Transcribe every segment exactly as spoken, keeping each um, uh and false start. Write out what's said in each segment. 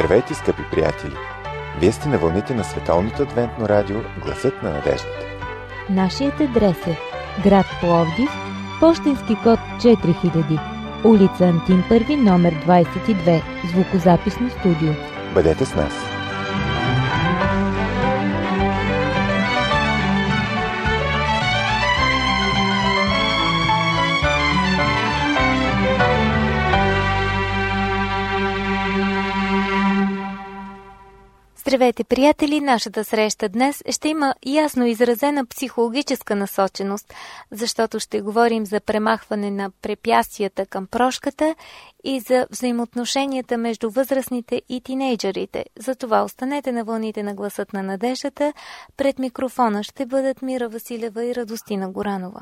Здравейте, скъпи приятели! Вие сте на вълните на Световното адвентно радио Гласът на надеждата. Нашият адрес е град Пловдив, пощенски код четири хиляди, улица Антим първи, номер двадесет и две, звукозаписно студио. Бъдете с нас! Здравейте, приятели! Нашата среща днес ще има ясно изразена психологическа насоченост, защото ще говорим за премахване на препятствията към прошката и за взаимоотношенията между възрастните и тинейджърите. Затова останете на вълните на Гласът на надеждата. Пред микрофона ще бъдат Мира Василева и Радостина Горанова.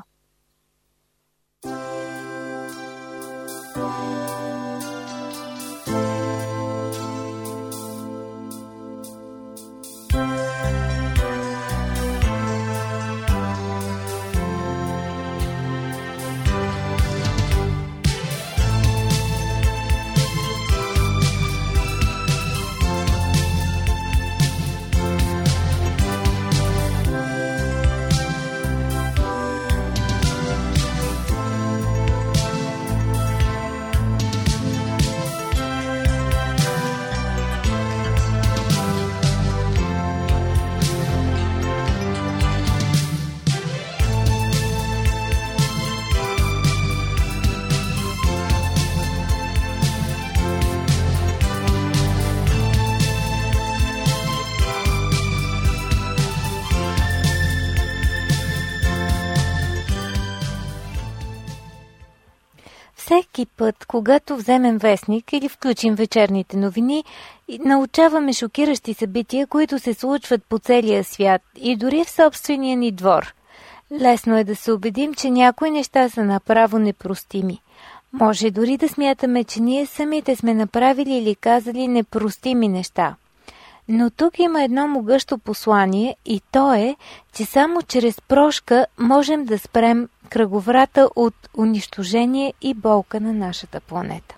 Всеки път, когато вземем вестник или включим вечерните новини, научаваме шокиращи събития, които се случват по целия свят и дори в собствения ни двор. Лесно е да се убедим, че някои неща са направо непростими. Може дори да смятаме, че ние самите сме направили или казали непростими неща. Но тук има едно могъщо послание и то е, че само чрез прошка можем да спрем кръговрата от унищожение и болка на нашата планета.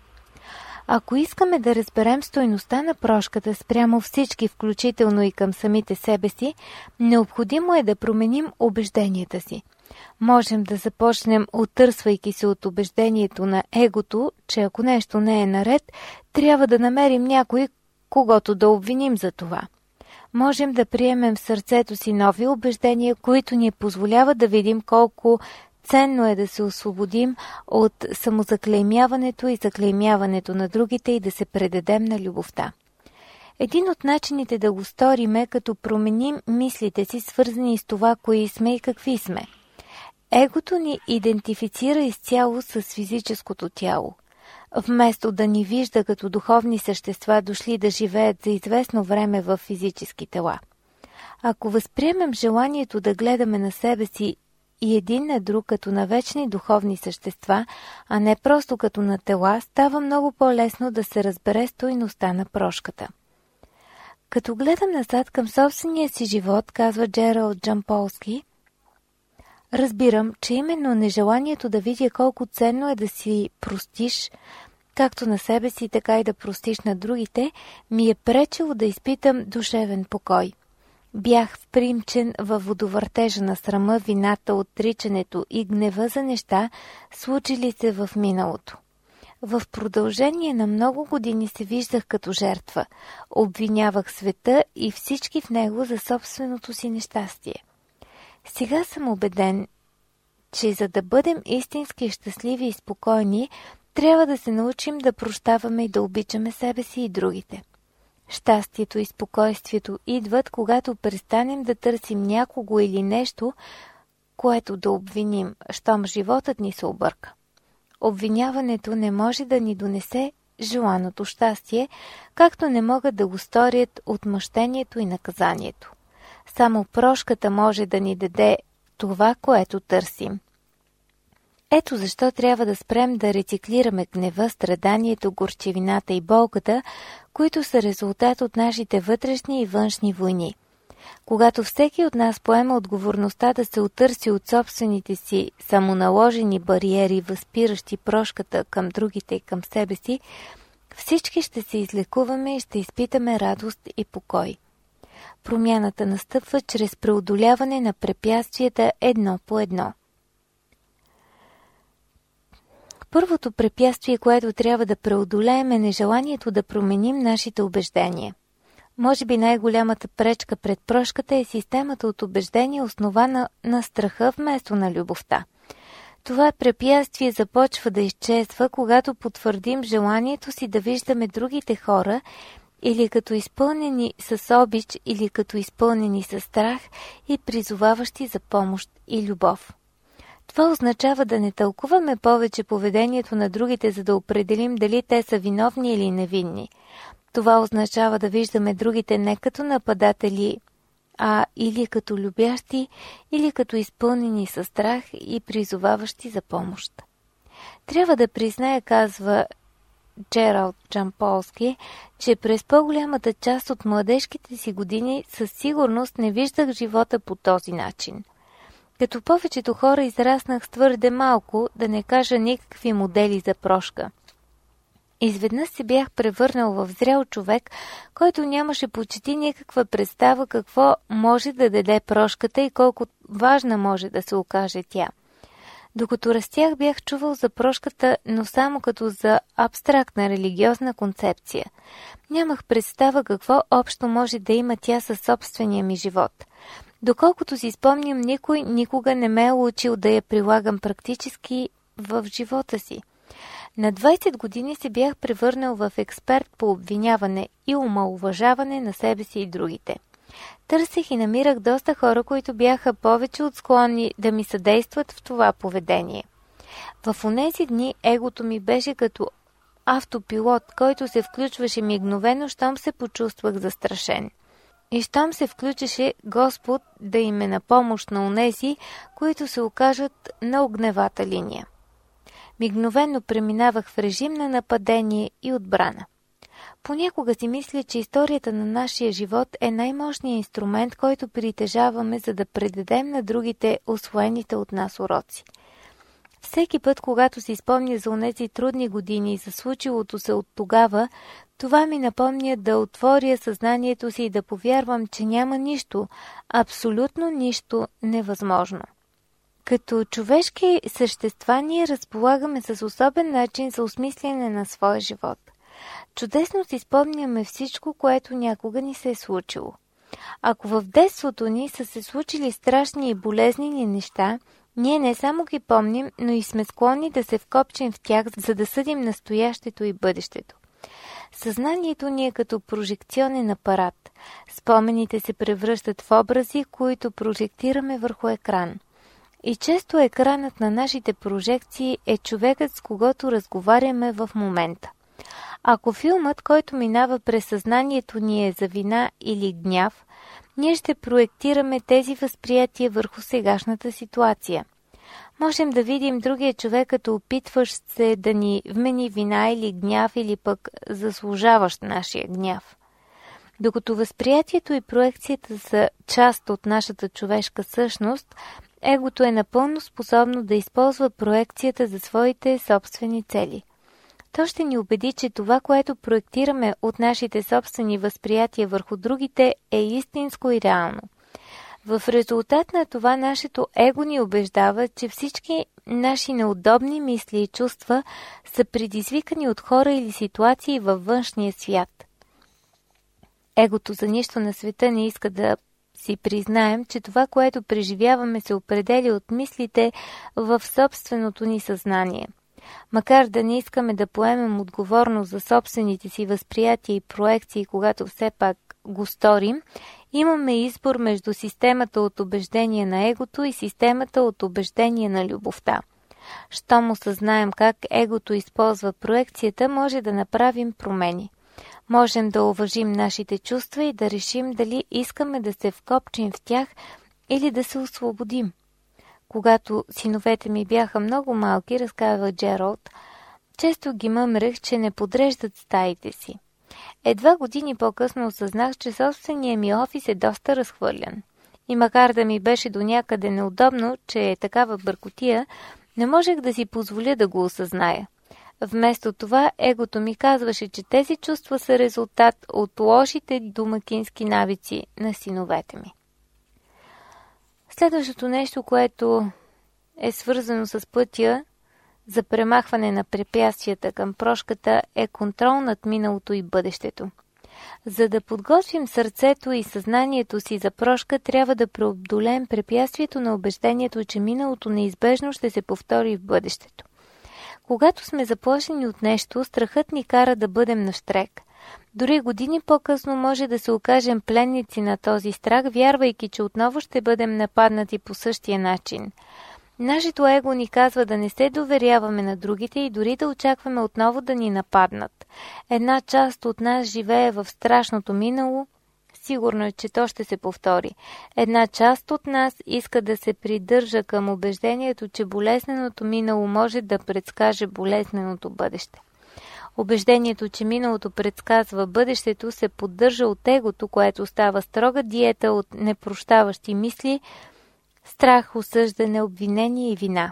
Ако искаме да разберем стойността на прошката спрямо всички, включително и към самите себе си, необходимо е да променим убежденията си. Можем да започнем оттърсвайки се от убеждението на егото, че ако нещо не е наред, трябва да намерим някой, когото да обвиним за това. Можем да приемем в сърцето си нови убеждения, които ни позволяват да видим колко ценно е да се освободим от самозаклеймяването и заклеймяването на другите и да се предадем на любовта. Един от начините да го сторим е като променим мислите си, свързани с това, кои сме и какви сме. Егото ни идентифицира изцяло с физическото тяло. Вместо да ни вижда като духовни същества, дошли да живеят за известно време в физически тела. Ако възприемем желанието да гледаме на себе си и един на друг като на вечни духовни същества, а не просто като на тела, става много по-лесно да се разбере стойността на прошката. Като гледам назад към собствения си живот, казва Джералд Джамполски, разбирам, че именно нежеланието да видя колко ценно е да си простиш, както на себе си, така и да простиш на другите, ми е пречило да изпитам душевен покой. Бях впримчен във водовъртежа на срама, вината, отричането и гнева за неща, случили се в миналото. В продължение на много години се виждах като жертва, обвинявах света и всички в него за собственото си нещастие. Сега съм убеден, че за да бъдем истински щастливи и спокойни, трябва да се научим да прощаваме и да обичаме себе си и другите. Щастието и спокойствието идват, когато престанем да търсим някого или нещо, което да обвиним, щом животът ни се обърка. Обвиняването не може да ни донесе желаното щастие, както не могат да го сторят отмъщението и наказанието. Само прошката може да ни даде това, което търсим. Ето защо трябва да спрем да рециклираме гнева, страданието, горчевината и болката, които са резултат от нашите вътрешни и външни войни. Когато всеки от нас поема отговорността да се отърси от собствените си самоналожени бариери, възпиращи прошката към другите и към себе си, всички ще се излекуваме и ще изпитаме радост и покой. Промяната настъпва чрез преодоляване на препятствията едно по едно. Първото препятствие, което трябва да преодолеем, е нежеланието да променим нашите убеждения. Може би най-голямата пречка пред прошката е системата от убеждения, основана на страха вместо на любовта. Това препятствие започва да изчезва, когато потвърдим желанието си да виждаме другите хора или като изпълнени с обич, или като изпълнени с страх и призоваващи за помощ и любов. Това означава да не тълкуваме повече поведението на другите, за да определим дали те са виновни или невинни. Това означава да виждаме другите не като нападатели, а или като любящи, или като изпълнени със страх и призоваващи за помощ. Трябва да призная, казва Джералд Джамполски, че през по-голямата част от младежките си години със сигурност не виждах живота по този начин. Като повечето хора израснах с твърде малко, да не кажа никакви модели за прошка. Изведнъж се бях превърнал в зрял човек, който нямаше почти никаква представа какво може да даде прошката и колко важна може да се окаже тя. Докато растях, бях чувал за прошката, но само като за абстрактна религиозна концепция. Нямах представа какво общо може да има тя със собствения ми живот. Доколкото си спомням, никой никога не ме е учил да я прилагам практически в живота си. На двайсет години се бях превърнал в експерт по обвиняване и омаловажаване на себе си и другите. Търсех и намирах доста хора, които бяха повече от склонни да ми съдействат в това поведение. В онези дни егото ми беше като автопилот, който се включваше мигновено, щом се почувствах застрашен. И щом се включеше Господ да им е на помощ на онези, които се окажат на огневата линия. Мигновено преминавах в режим на нападение и отбрана. Понякога си мисля, че историята на нашия живот е най-мощният инструмент, който притежаваме, за да предадем на другите усвоените от нас уроци. Всеки път, когато си спомня за онези трудни години и за случилото се от тогава, това ми напомня да отворя съзнанието си и да повярвам, че няма нищо, абсолютно нищо невъзможно. Като човешки същества ние разполагаме с особен начин за осмислене на своя живот. Чудесно си спомняме всичко, което някога ни се е случило. Ако в детството ни са се случили страшни и болезнени неща, ние не само ги помним, но и сме склонни да се вкопчим в тях, за да съдим настоящето и бъдещето. Съзнанието ни е като прожекционен апарат. Спомените се превръщат в образи, които прожектираме върху екран. И често екранът на нашите прожекции е човекът, с когото разговаряме в момента. Ако филмът, който минава през съзнанието ни, е за вина или гняв, ние ще проектираме тези възприятия върху сегашната ситуация. Можем да видим другия човек като опитващ се да ни вмени вина или гняв, или пък заслужаващ нашия гняв. Докато възприятието и проекцията са част от нашата човешка същност, егото е напълно способно да използва проекцията за своите собствени цели. То ще ни убеди, че това, което проектираме от нашите собствени възприятия върху другите, е истинско и реално. В резултат на това нашето его ни убеждава, че всички наши неудобни мисли и чувства са предизвикани от хора или ситуации във външния свят. Егото за нищо на света не иска да си признаем, че това, което преживяваме, се определя от мислите в собственото ни съзнание. Макар да не искаме да поемем отговорност за собствените си възприятия и проекции, когато все пак го сторим, имаме избор между системата от убеждение на егото и системата от убеждение на любовта. Щом осъзнаем как егото използва проекцията, може да направим промени. Можем да уважим нашите чувства и да решим дали искаме да се вкопчим в тях или да се освободим. Когато синовете ми бяха много малки, разказва Джералд, често ги мъмрех, че не подреждат стаите си. Едва години по-късно осъзнах, че собственият ми офис е доста разхвърлян. И макар да ми беше до някъде неудобно, че е такава бъркотия, не можех да си позволя да го осъзная. Вместо това, егото ми казваше, че тези чувства са резултат от лошите домакински навици на синовете ми. Следващото нещо, което е свързано с пътя за премахване на препятствията към прошката, е контрол над миналото и бъдещето. За да подготвим сърцето и съзнанието си за прошка, трябва да преодолеем препятствието на убеждението, че миналото неизбежно ще се повтори в бъдещето. Когато сме заплашени от нещо, страхът ни кара да бъдем нащрек. Дори години по-късно може да се окажем пленници на този страх, вярвайки, че отново ще бъдем нападнати по същия начин. Нашето его ни казва да не се доверяваме на другите и дори да очакваме отново да ни нападнат. Една част от нас живее в страшното минало, сигурно е, че то ще се повтори. Една част от нас иска да се придържа към убеждението, че болезненото минало може да предскаже болезненото бъдеще. Убеждението, че миналото предсказва бъдещето, се поддържа от егото, което става строга диета от непрощаващи мисли, страх, осъждане, обвинение и вина.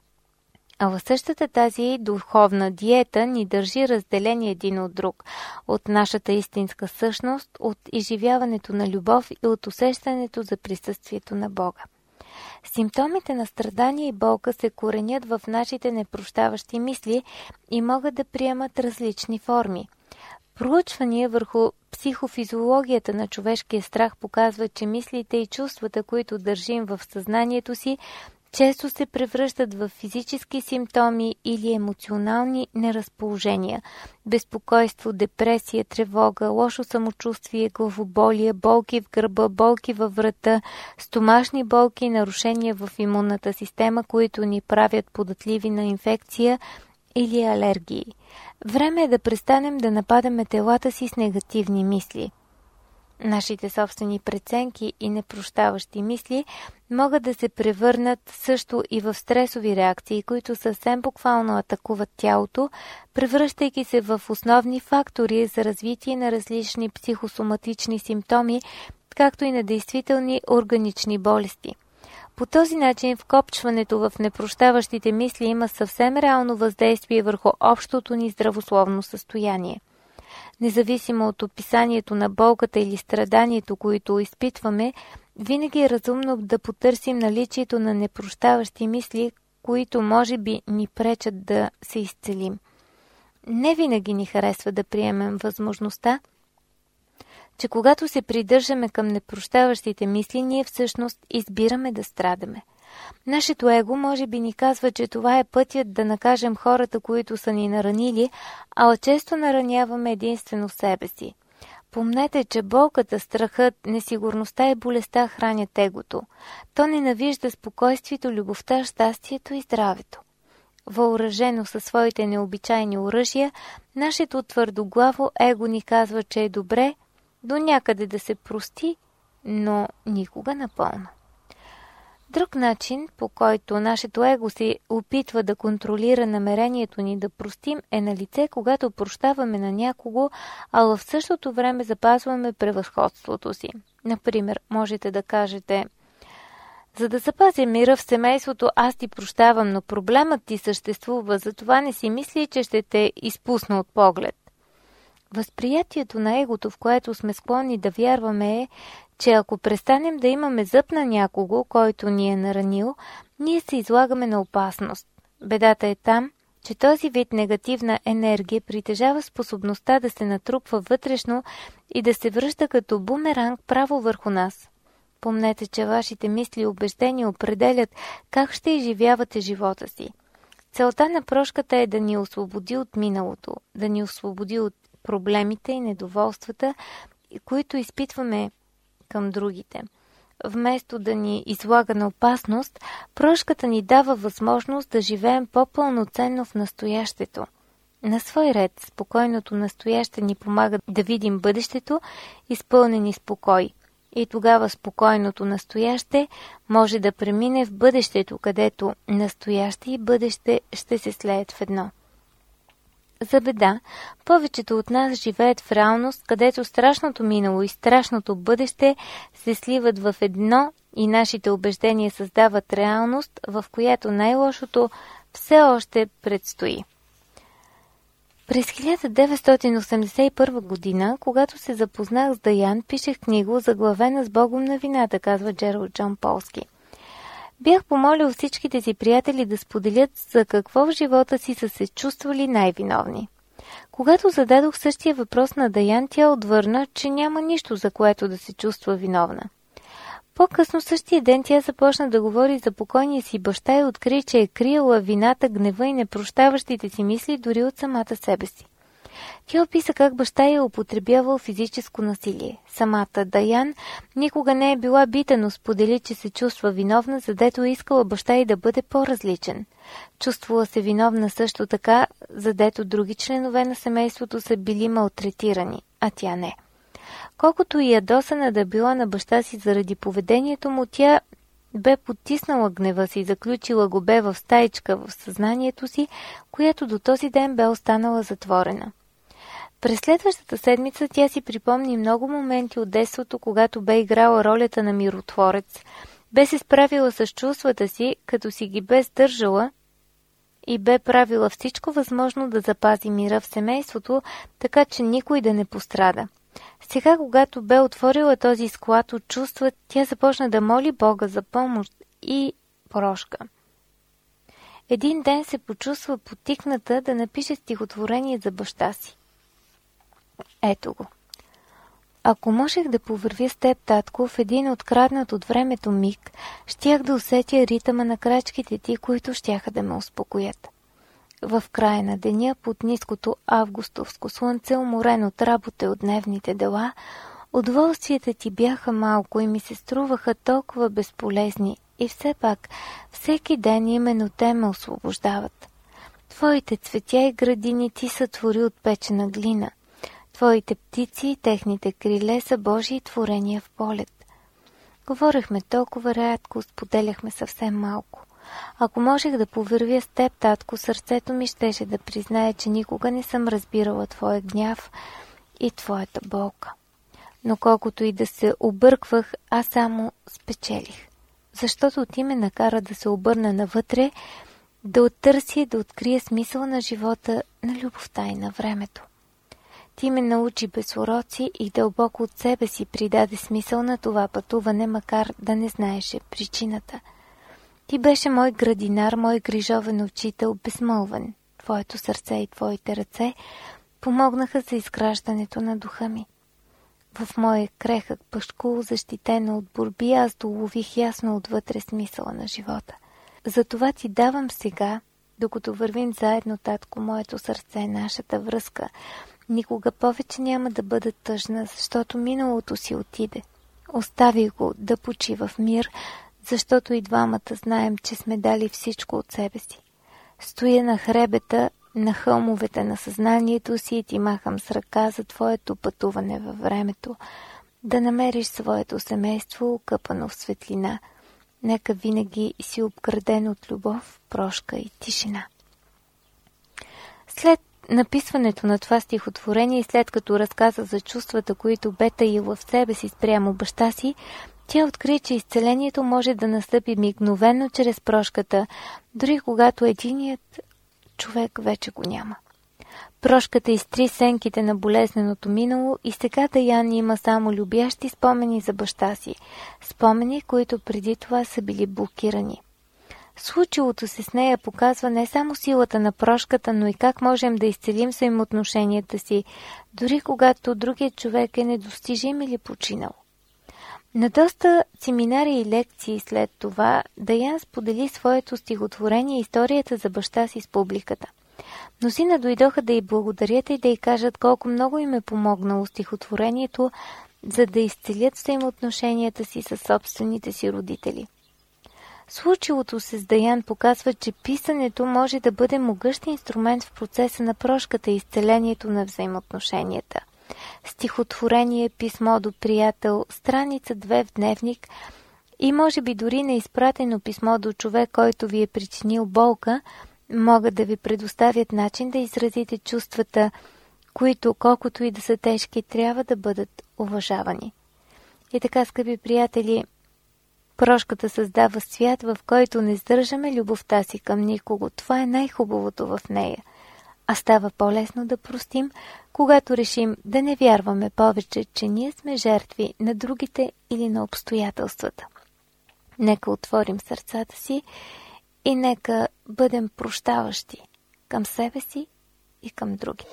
А в същата тази духовна диета ни държи разделени един от друг, от нашата истинска същност, от изживяването на любов и от усещането за присъствието на Бога. Симптомите на страдание и болка се коренят в нашите непрощаващи мисли и могат да приемат различни форми. Проучвания върху психофизиологията на човешкия страх показват, че мислите и чувствата, които държим в съзнанието си, често се превръщат в физически симптоми или емоционални неразположения. Безпокойство, депресия, тревога, лошо самочувствие, главоболие, болки в гърба, болки във врата, стомашни болки и нарушения в имунната система, които ни правят податливи на инфекция или алергии. Време е да престанем да нападаме телата си с негативни мисли. Нашите собствени преценки и непрощаващи мисли могат да се превърнат също и в стресови реакции, които съвсем буквално атакуват тялото, превръщайки се в основни фактори за развитие на различни психосоматични симптоми, както и на действителни органични болести. По този начин вкопчването в непрощаващите мисли има съвсем реално въздействие върху общото ни здравословно състояние. Независимо от описанието на болката или страданието, които изпитваме, винаги е разумно да потърсим наличието на непрощаващи мисли, които може би ни пречат да се изцелим. Не винаги ни харесва да приемем възможността, че когато се придържаме към непрощаващите мисли, ние всъщност избираме да страдаме. Нашето его може би ни казва, че това е пътят да накажем хората, които са ни наранили, а често нараняваме единствено себе си. Помнете, че болката, страхът, несигурността и болестта хранят егото. То ненавижда спокойствието, любовта, щастието и здравето. Въоръжено със своите необичайни оръжия, нашето твърдоглаво его ни казва, че е добре до някъде да се прости, но никога напълно. Друг начин, по който нашето его се опитва да контролира намерението ни да простим, е на лице, когато прощаваме на някого, а в същото време запазваме превъзходството си. Например, можете да кажете: за да запазя мира в семейството, аз ти прощавам, но проблемът ти съществува, затова не си мисли, че ще те изпусна от поглед. Възприятието на егото, в което сме склонни да вярваме, е, че ако престанем да имаме зъб на някого, който ни е наранил, ние се излагаме на опасност. Бедата е там, че този вид негативна енергия притежава способността да се натрупва вътрешно и да се връща като бумеранг право върху нас. Помнете, че вашите мисли и убеждения определят как ще изживявате живота си. Целта на прошката е да ни освободи от миналото, да ни освободи от проблемите и недоволствата, които изпитваме към другите. Вместо да ни излага на опасност, прошката ни дава възможност да живеем по-пълноценно в настоящето. На свой ред, спокойното настояще ни помага да видим бъдещето, изпълнени с покой. И тогава спокойното настояще може да премине в бъдещето, където настояще и бъдеще ще се слеят в едно. За беда, повечето от нас живеят в реалност, където страшното минало и страшното бъдеще се сливат в едно и нашите убеждения създават реалност, в която най-лошото все още предстои. През хиляда деветстотин осемдесет и първа година, когато се запознах с Даян, пишех книга заглавена "С Богом на вината", казва Джералд Джон Полски. Бях помолил всичките си приятели да споделят за какво в живота си са се чувствали най-виновни. Когато зададох същия въпрос на Даян, тя отвърна, че няма нищо, за което да се чувства виновна. По-късно същия ден тя започна да говори за покойния си баща и откри, че е криела вината, гнева и непрощаващите си мисли дори от самата себе си. Тя описа как баща я употребявал физическо насилие. Самата Даян никога не е била бита, но сподели, че се чувства виновна, задето е искала баща й да бъде по-различен. Чувствала се виновна също така, задето други членове на семейството са били малтретирани, а тя не. Колкото и ядосана да била на баща си заради поведението му, тя бе потиснала гнева си, заключила го бе в стаичка в съзнанието си, която до този ден бе останала затворена. През следващата седмица тя си припомни много моменти от детството, когато бе играла ролята на миротворец, бе се справила с чувствата си, като си ги бе сдържала и бе правила всичко възможно да запази мира в семейството, така че никой да не пострада. Сега, когато бе отворила този склад от чувства, тя започна да моли Бога за помощ и прошка. Един ден се почувства потикната да напише стихотворение за баща си. Ето го. Ако можех да повървя с теб, татко, в един откраднат от времето миг, щях да усетя ритъма на крачките ти, които щяха да ме успокоят. В края на деня, под ниското августовско слънце, уморен от работа и от дневните дела, удоволствията ти бяха малко и ми се струваха толкова безполезни, и все пак всеки ден именно те ме освобождават. Твоите цветя и градини ти са твори от печена глина. Твоите птици и техните криле са Божии творения в полет. Говорехме толкова рядко, споделяхме съвсем малко. Ако можех да повървя с теб, татко, сърцето ми щеше да признае, че никога не съм разбирала твоя гняв и твоята болка. Но колкото и да се обърквах, аз само спечелих. Защото ти ме накара да се обърна навътре, да оттърся и да открия смисъл на живота, на любовта и на времето. Ти ме научи без уроци и дълбоко от себе си придаде смисъл на това пътуване, макар да не знаеше причината. Ти беше мой градинар, мой грижовен учител, безмълвен. Твоето сърце и твоите ръце помогнаха за изграждането на духа ми. В моя крехък пъшкул, защитена от борби, аз долових ясно отвътре смисъла на живота. Затова ти давам сега, докато вървим заедно, татко, моето сърце, нашата връзка, никога повече няма да бъда тъжна, защото миналото си отиде. Остави го да почива в мир, защото и двамата знаем, че сме дали всичко от себе си. Стоя на хребета, на хълмовете на съзнанието си и ти махам с ръка за твоето пътуване във времето, да намериш своето семейство, окъпано в светлина. Нека винаги си обграден от любов, прошка и тишина. След написването на това стихотворение и след като разказа за чувствата, които бе таила в себе си спрямо баща си, тя откри, че изцелението може да настъпи мигновено чрез прошката, дори когато единият човек вече го няма. Прошката изтри сенките на болезненото минало и сега Даян има само любящи спомени за баща си, спомени, които преди това са били блокирани. Случилото се с нея показва не само силата на прошката, но и как можем да изцелим взаимоотношенията си, дори когато другият човек е недостижим или починал. На доста семинари и лекции след това Даян сподели своето стихотворение и историята за баща си с публиката. Мнозина дойдоха да й благодарят и да й кажат колко много им е помогнало стихотворението, за да изцелят взаимоотношенията си със собствените си родители. Случилото се с Даян показва, че писането може да бъде могъщ инструмент в процеса на прошката и изцелението на взаимоотношенията. Стихотворение, писмо до приятел, страница две в дневник и може би дори неизпратено писмо до човек, който ви е причинил болка, могат да ви предоставят начин да изразите чувствата, които, колкото и да са тежки, трябва да бъдат уважавани. И така, скъпи приятели, прошката създава свят, в който не сдържаме любовта си към никого. Това е най-хубавото в нея. А става по-лесно да простим, когато решим да не вярваме повече, че ние сме жертви на другите или на обстоятелствата. Нека отворим сърцата си и нека бъдем прощаващи към себе си и към другите.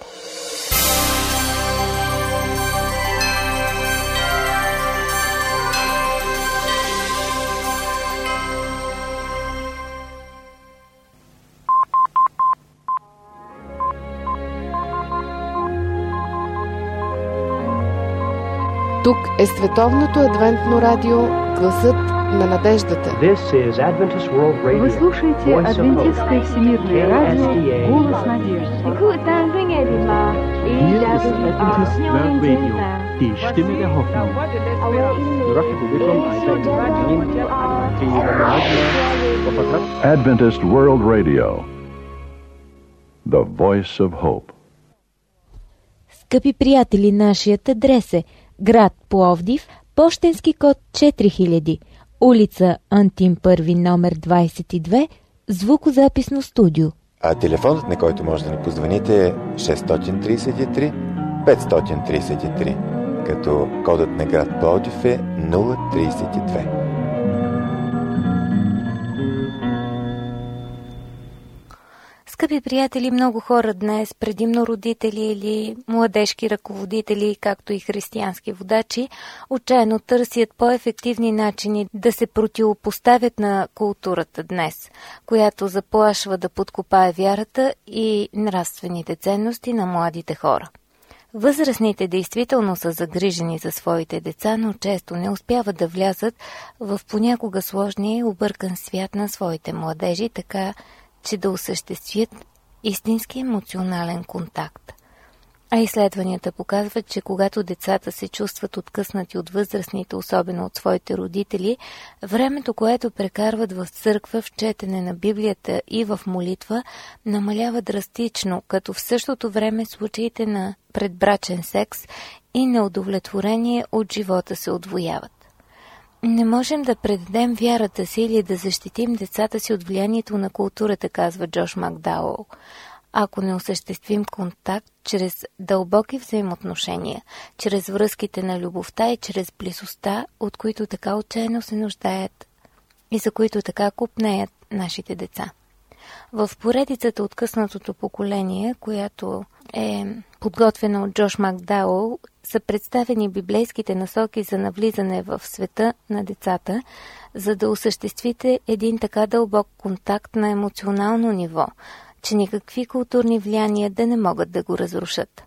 Тук е Световното адвентно радио, гласът на надеждата. Вы слушаете Адвентистское всемирное радио, голос надежды. Die Stimme der Hoffnung. Adventist World Radio, the voice of hope. Скъпи приятели, нашият адрес е град Пловдив, пощенски код четири хиляди, улица Антим първи, номер двадесет и две, звукозаписно студио. А телефонът, на който може да ни позвоните, е шест три три пет три три, като кодът на град Пловдив е нула тридесет и две. Скъпи приятели, много хора днес, предимно родители или младежки ръководители, както и християнски водачи, отчаяно търсят по-ефективни начини да се противопоставят на културата днес, която заплашва да подкопае вярата и нравствените ценности на младите хора. Възрастните действително са загрижени за своите деца, но често не успяват да влязат в понякога сложния и объркан свят на своите младежи, така че да осъществят истински емоционален контакт. А изследванията показват, че когато децата се чувстват откъснати от възрастните, особено от своите родители, времето, което прекарват в църква, в четене на Библията и в молитва, намалява драстично, като в същото време случаите на предбрачен секс и неудовлетворение от живота се удвояват. Не можем да предадем вярата си или да защитим децата си от влиянието на културата, казва Джош Макдауъл, ако не осъществим контакт чрез дълбоки взаимоотношения, чрез връзките на любовта и чрез близостта, от които така отчаяно се нуждаят и за които така купнеят нашите деца. В поредицата Откъснатото поколение, която е подготвена от Джош Макдауъл, са представени библейските насоки за навлизане в света на децата, за да осъществите един така дълбок контакт на емоционално ниво, че никакви културни влияния да не могат да го разрушат.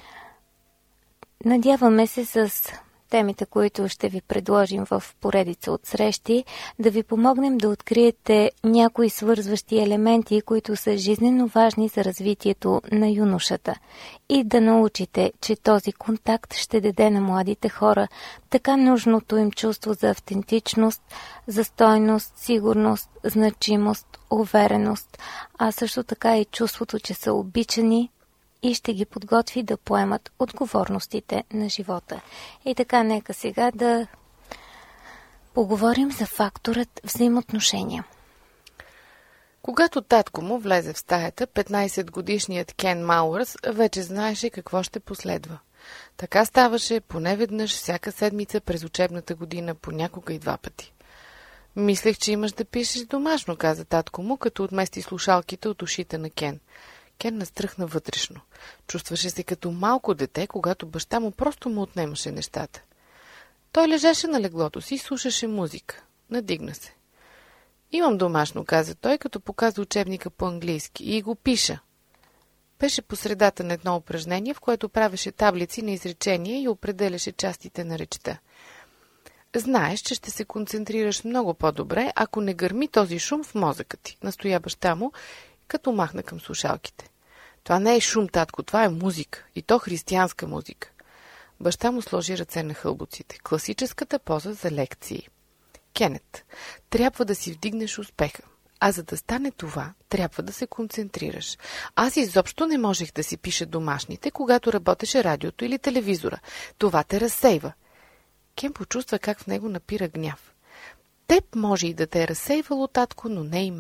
Надяваме се с темите, които ще ви предложим в поредица от срещи, да ви помогнем да откриете някои свързващи елементи, които са жизненно важни за развитието на юношата, и да научите, че този контакт ще даде на младите хора така нужното им чувство за автентичност, за стойност, сигурност, значимост, увереност, а също така и чувството, че са обичани, и ще ги подготви да поемат отговорностите на живота. И така, нека сега да поговорим за факторът взаимоотношения. Когато татко му влезе в стаята, петнайсетгодишният Кен Мауърс вече знаеше какво ще последва. Така ставаше поне веднъж всяка седмица през учебната година, понякога и два пъти. Мислех, че имаш да пишеш домашно, каза татко му, като отмести слушалките от ушите на Кен. Кен настръхна вътрешно. Чувстваше се като малко дете, когато баща му просто му отнемаше нещата. Той лежеше на леглото си и слушаше музика. Надигна се. Имам домашно, каза той, като показа учебника по английски, и го пиша. Беше по средата на едно упражнение, в което правеше таблици на изречения и определяше частите на речта. Знаеш, че ще се концентрираш много по-добре, ако не гърми този шум в мозъка ти, настоя баща му, като махна към слушалките. Това не е шум, татко, това е музика, и то християнска музика. Баща му сложи ръце на хълбоците. Класическата поза за лекции. Кенет, трябва да си вдигнеш успеха, а за да стане това, трябва да се концентрираш. Аз изобщо не можех да си пиша домашните, когато работеше радиото или телевизора. Това те разсейва. Кен почувства как в него напира гняв. Теб може и да те е разсейвало, татко, но не и мен.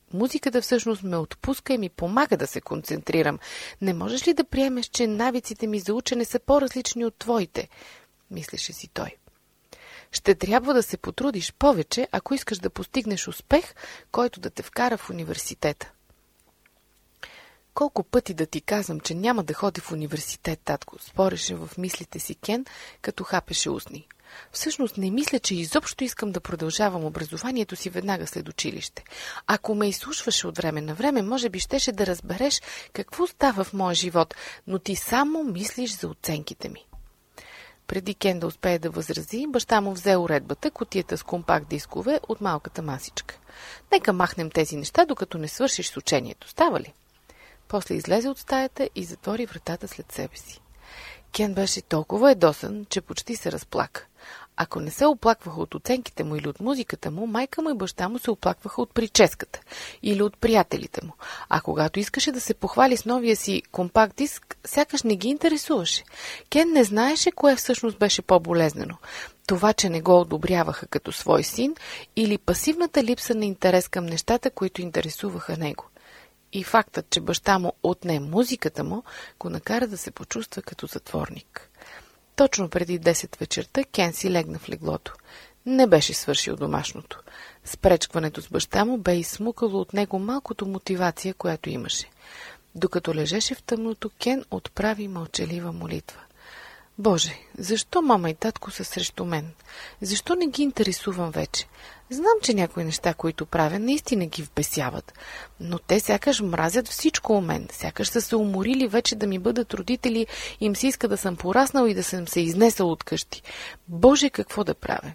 Музиката всъщност ме отпуска и ми помага да се концентрирам. Не можеш ли да приемеш, че навиците ми за учене са по-различни от твоите? Мислеше си той. Ще трябва да се потрудиш повече, ако искаш да постигнеш успех, който да те вкара в университета. Колко пъти да ти казвам, че няма да ходи в университет, татко, спореше в мислите си Кен, като хапеше устни. Всъщност не мисля, че изобщо искам да продължавам образованието си веднага след училище. Ако ме изслушваше от време на време, може би щеше да разбереш какво става в моя живот, но ти само мислиш за оценките ми. Преди Кен да успее да възрази, баща му взе уредбата, кутията с компакт дискове от малката масичка. Нека махнем тези неща, докато не свършиш с учението. Става ли? После излезе от стаята и затвори вратата след себе си. Кен беше толкова ядосан, че почти се разплака. Ако не се оплакваха от оценките му или от музиката му, майка му и баща му се оплакваха от прическата или от приятелите му. А когато искаше да се похвали с новия си компакт диск, сякаш не ги интересуваше. Кен не знаеше кое всъщност беше по-болезнено. Това, че не го одобряваха като свой син, или пасивната липса на интерес към нещата, които интересуваха него. И фактът, че баща му отне музиката му, го накара да се почувства като затворник. Точно преди десет вечерта Кен си легна в леглото. Не беше свършил домашното. Спречкването с баща му бе изсмукало от него малкото мотивация, която имаше. Докато лежеше в тъмното, Кен отправи мълчалива молитва. Боже, защо мама и татко са срещу мен? Защо не ги интересувам вече? Знам, че някои неща, които правя, наистина ги вбесяват, но те сякаш мразят всичко у мен, сякаш са се уморили вече да ми бъдат родители, им се иска да съм пораснал и да съм се изнесъл от къщи. Боже, какво да правя?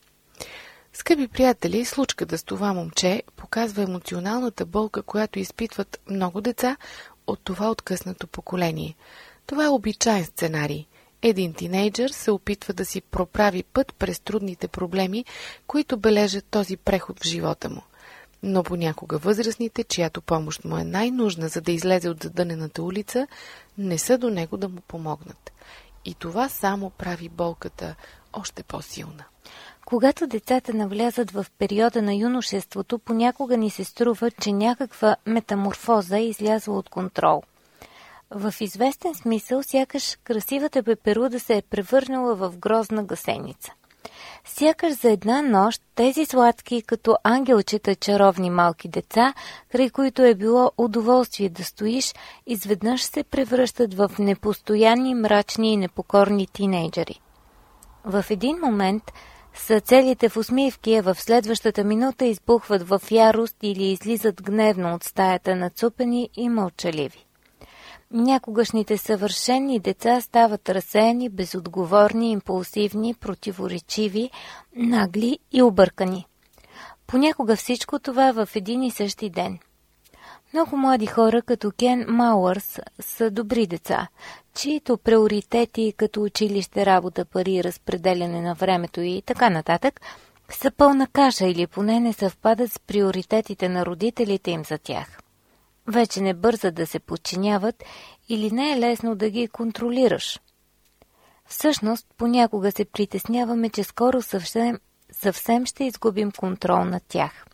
Скъпи приятели, случката с това момче показва емоционалната болка, която изпитват много деца от това откъснато поколение. Това е обичайен сценарий. Един тинейджър се опитва да си проправи път през трудните проблеми, които бележат този преход в живота му. Но понякога възрастните, чиято помощ му е най-нужна, за да излезе от задънената улица, не са до него да му помогнат. И това само прави болката още по-силна. Когато децата навлязат в периода на юношеството, понякога ни се струва, че някаква метаморфоза е излязла от контрол. В известен смисъл, сякаш красивата пеперуда се е превърнала в грозна гасеница. Сякаш за една нощ тези сладки, като ангелчета чаровни малки деца, край които е било удоволствие да стоиш, изведнъж се превръщат в непостоянни, мрачни и непокорни тинейджери. В един момент са целите в усмивки, а в следващата минута избухват в ярост или излизат гневно от стаята нацупени и мълчаливи. Някогашните съвършени деца стават разсеяни, безотговорни, импулсивни, противоречиви, нагли и объркани. Понякога всичко това в един и същи ден. Много млади хора, като Кен Мауърс, са добри деца, чието приоритети, като училище, работа, пари, разпределяне на времето и така нататък, са пълна каша или поне не съвпадат с приоритетите на родителите им за тях. Вече не бързат да се подчиняват или не е лесно да ги контролираш. Всъщност, понякога се притесняваме, че скоро съвсем, съвсем ще изгубим контрол над тях.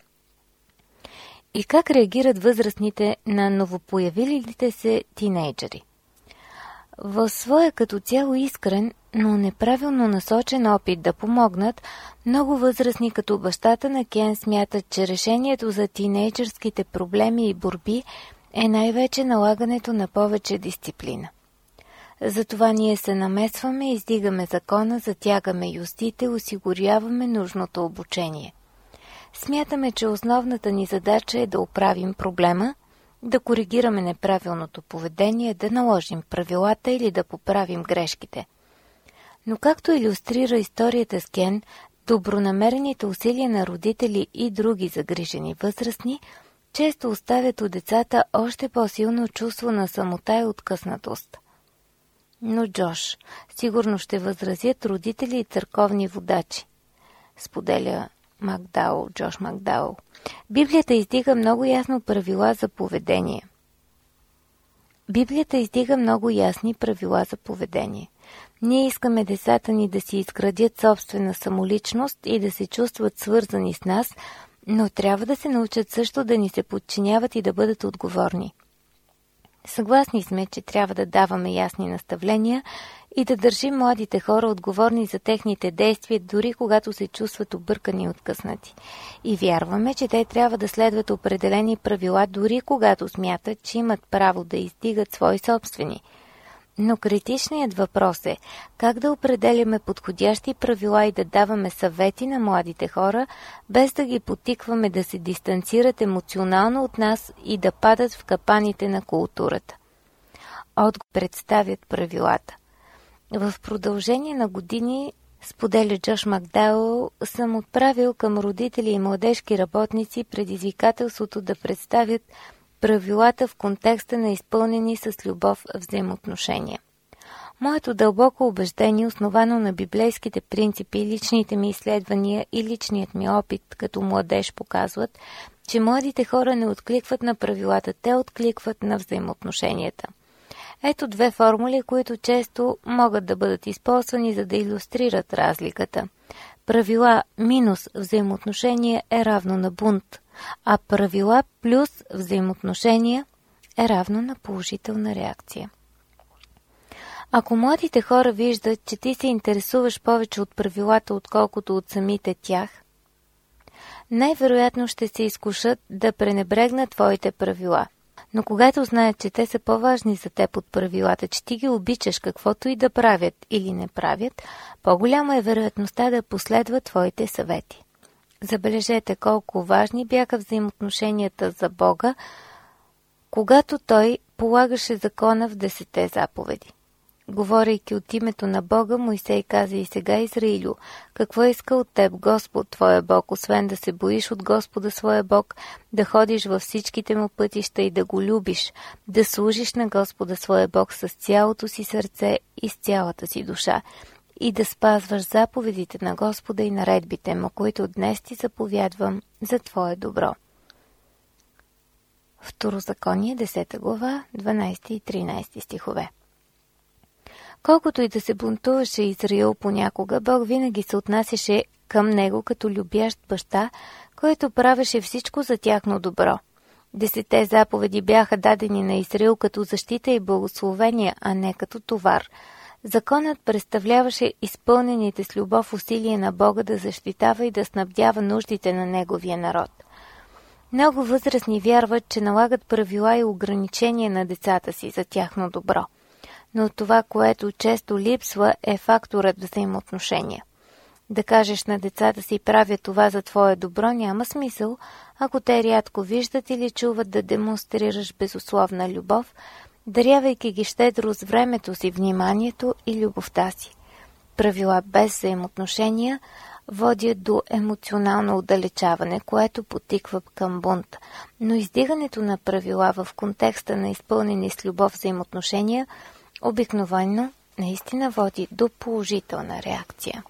И как реагират възрастните на новопоявилите се тинейджери? В своя като цяло искрен, но неправилно насочен опит да помогнат, много възрастни като бащата на Кен смятат, че решението за тинейджърските проблеми и борби е най-вече налагането на повече дисциплина. Затова ние се намесваме, издигаме закона, затягаме юстите, осигуряваме нужното обучение. Смятаме, че основната ни задача е да оправим проблема, да коригираме неправилното поведение, да наложим правилата или да поправим грешките. Но както илюстрира историята с Кен, добронамерените усилия на родители и други загрижени възрастни често оставят у децата още по-силно чувство на самота и откъснатост. Но Джош, сигурно ще възразят родители и църковни водачи, споделя Макдауъл, Джош Макдауъл. Библията издига много ясно правила за поведение. Библията издига много ясни правила за поведение. Ние искаме децата ни да си изградят собствена самоличност и да се чувстват свързани с нас, но трябва да се научат също да ни се подчиняват и да бъдат отговорни. Съгласни сме, че трябва да даваме ясни наставления и да държим младите хора отговорни за техните действия, дори когато се чувстват объркани и откъснати. И вярваме, че те трябва да следват определени правила, дори когато смятат, че имат право да издигат свои собствени. Но критичният въпрос е как да определяме подходящи правила и да даваме съвети на младите хора, без да ги потикваме да се дистанцират емоционално от нас и да падат в капаните на културата. Отго представят правилата. В продължение на години, споделя Джош Макдауъл, съм отправил към родители и младежки работници предизвикателството да представят правилата в контекста на изпълнени с любов взаимоотношения. Моето дълбоко убеждение, основано на библейските принципи, личните ми изследвания и личният ми опит като младеж показват, че младите хора не откликват на правилата, те откликват на взаимоотношенията. Ето две формули, които често могат да бъдат използвани, за да илюстрират разликата. Правила минус взаимоотношения е равно на бунт, а правила плюс взаимоотношения е равно на положителна реакция. Ако младите хора виждат, че ти се интересуваш повече от правилата, отколкото от самите тях, най-вероятно ще се изкушат да пренебрегнат твоите правила. Но когато знаят, че те са по-важни за теб от правилата, че ти ги обичаш каквото и да правят или не правят, по-голяма е вероятността да последват твоите съвети. Забележете колко важни бяха взаимоотношенията за Бога, когато Той полагаше закона в десете заповеди. Говорейки от името на Бога, Мойсей каза: и сега, Израилю, какво иска от теб Господ, твоя Бог, освен да се боиш от Господа своя Бог, да ходиш във всичките му пътища и да го любиш, да служиш на Господа своя Бог с цялото си сърце и с цялата си душа, и да спазваш заповедите на Господа и наредбите му, които днес ти заповядвам за твое добро. Второзаконие, десета глава, дванайсети и тринайсети стихове. Колкото и да се бунтуваше Израил понякога, Бог винаги се отнасяше към него като любящ баща, който правеше всичко за тяхно добро. Десетте заповеди бяха дадени на Израил като защита и благословение, а не като товар. Законът представляваше изпълнените с любов усилия на Бога да защитава и да снабдява нуждите на неговия народ. Много възрастни вярват, че налагат правила и ограничения на децата си за тяхно добро. Но това, което често липсва, е факторът взаимоотношения. Да кажеш на децата си: правя това за твое добро, няма смисъл, ако те рядко виждат или чуват да демонстрираш безусловна любов, дарявайки ги щедро с времето си, вниманието и любовта си. Правила без взаимоотношения водят до емоционално отдалечаване, което потиква към бунт. Но издигането на правила в контекста на изпълнени с любов взаимоотношения обикновено наистина води до положителна реакция.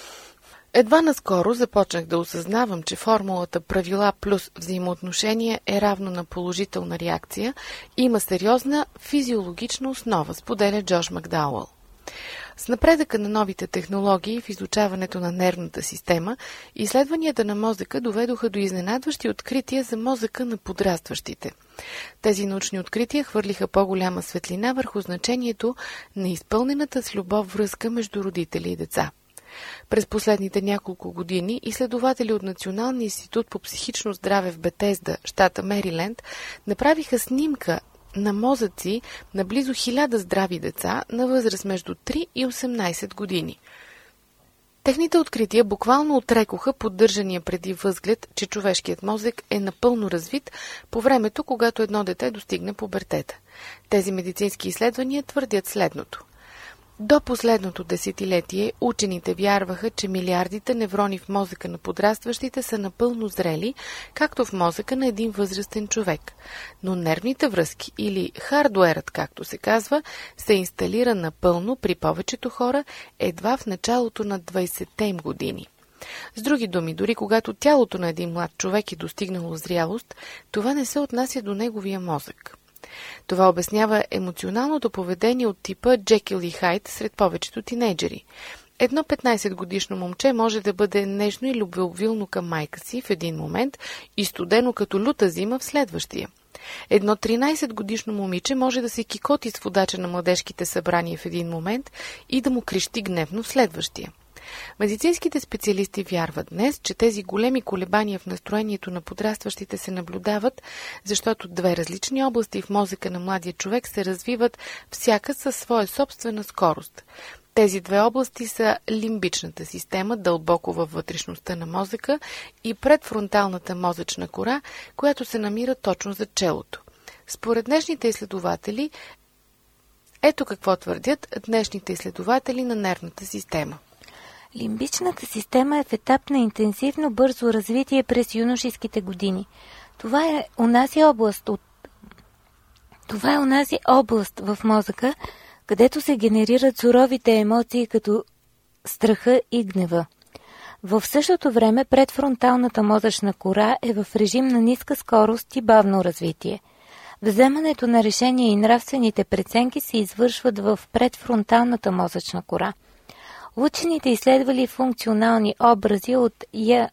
Едва наскоро започнах да осъзнавам, че формулата правила плюс взаимоотношения е равно на положителна реакция и има сериозна физиологична основа, споделя Джош Макдауъл. С напредъка на новите технологии в изучаването на нервната система, изследванията на мозъка доведоха до изненадващи открития за мозъка на подрастващите. Тези научни открития хвърлиха по-голяма светлина върху значението на изпълнената с любов връзка между родители и деца. През последните няколко години изследователи от Националния институт по психично здраве в Бетезда, щата Мериленд, направиха снимка на мозъци на близо хиляда здрави деца на възраст между три и осемнайсет години. Техните открития буквално отрекоха поддържания преди възглед, че човешкият мозък е напълно развит по времето, когато едно дете достигне пубертета. Тези медицински изследвания твърдят следното. До последното десетилетие учените вярваха, че милиардите неврони в мозъка на подрастващите са напълно зрели, както в мозъка на един възрастен човек. Но нервните връзки, или хардуерът, както се казва, се инсталира напълно при повечето хора едва в началото на двайсетте им години. С други думи, дори когато тялото на един млад човек е достигнало зрялост, това не се отнася до неговия мозък. Това обяснява емоционалното поведение от типа Джекил и Хайд сред повечето тинейджери. Едно петнайсетгодишно момче може да бъде нежно и любвеобилно към майка си в един момент и студено като люта зима в следващия. Едно тринайсетгодишно момиче може да се кикоти с водача на младежките събрания в един момент и да му крещи гневно в следващия. Медицинските специалисти вярват днес, че тези големи колебания в настроението на подрастващите се наблюдават, защото две различни области в мозъка на младия човек се развиват всяка със своя собствена скорост. Тези две области са лимбичната система, дълбоко във вътрешността на мозъка, и предфронталната мозъчна кора, която се намира точно зад челото. Според днешните изследователи, ето какво твърдят днешните изследователи на нервната система. Лимбичната система е в етап на интенсивно бързо развитие през юношеските години. Това е онази област от Това е онази област в мозъка, където се генерират суровите емоции като страха и гнева. В същото време предфронталната мозъчна кора е в режим на ниска скорост и бавно развитие. Вземането на решения и нравствените преценки се извършват в предфронталната мозъчна кора. Учените изследвали функционални образи от, я...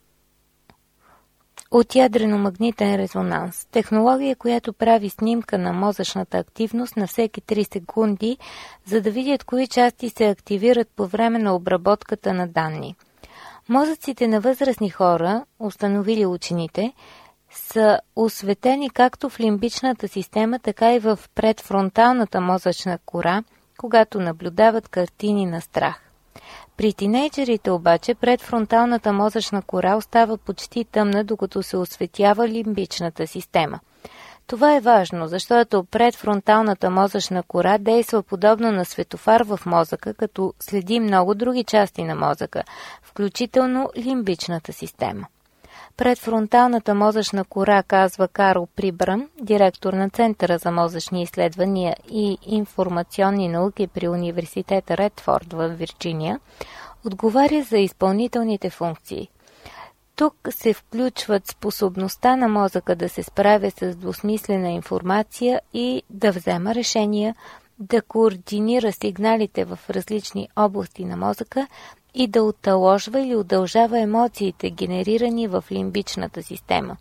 от ядрено-магнитен резонанс, технология, която прави снимка на мозъчната активност на всеки три секунди, за да видят кои части се активират по време на обработката на данни. Мозъците на възрастни хора, установили учените, са осветени както в лимбичната система, така и в предфронталната мозъчна кора, когато наблюдават картини на страх. При тинейджерите обаче предфронталната мозъчна кора остава почти тъмна, докато се осветява лимбичната система. Това е важно, защото предфронталната мозъчна кора действа подобно на светофар в мозъка, като следи много други части на мозъка, включително лимбичната система. Предфронталната мозъчна кора, казва Карл Прибрам, директор на Центъра за мозъчни изследвания и информационни науки при университета Редфорд в Вирджиния, отговаря за изпълнителните функции. Тук се включват способността на мозъка да се справя с двусмислена информация и да взема решения, да координира сигналите в различни области на мозъка и да оталожва или удължава емоциите, генерирани в лимбичната система.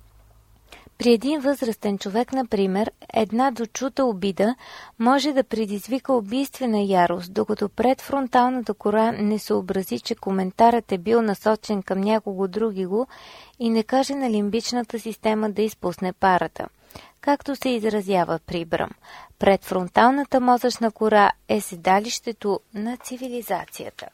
При един възрастен човек, например, една дочута обида може да предизвика убийствена ярост, докато предфронталната кора не съобрази, че коментарът е бил насочен към някого другиго и не каже на лимбичната система да изпусне парата. Както се изразява Прибрам, предфронталната мозъчна кора е седалището на цивилизацията.